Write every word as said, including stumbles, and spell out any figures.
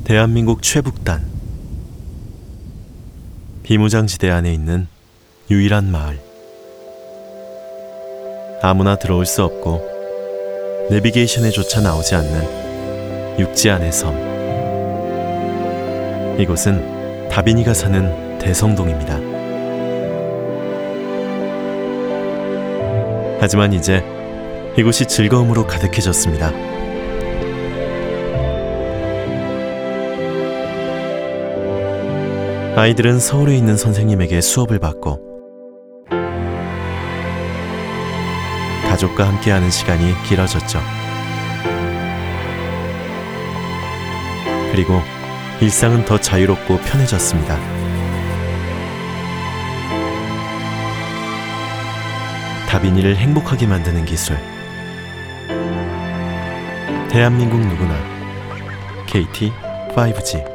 대한민국 최북단, 비무장지대 안에 있는 유일한 마을. 아무나 들어올 수 없고 내비게이션에조차 나오지 않는 육지 안의 섬. 이곳은 다빈이가 사는 대성동입니다. 하지만 이제 이곳이 즐거움으로 가득해졌습니다. 아이들은 서울에 있는 선생님에게 수업을 받고 가족과 함께하는 시간이 길어졌죠. 그리고 일상은 더 자유롭고 편해졌습니다. 다빈이를 행복하게 만드는 기술. 대한민국 누구나 케이티 파이브 지.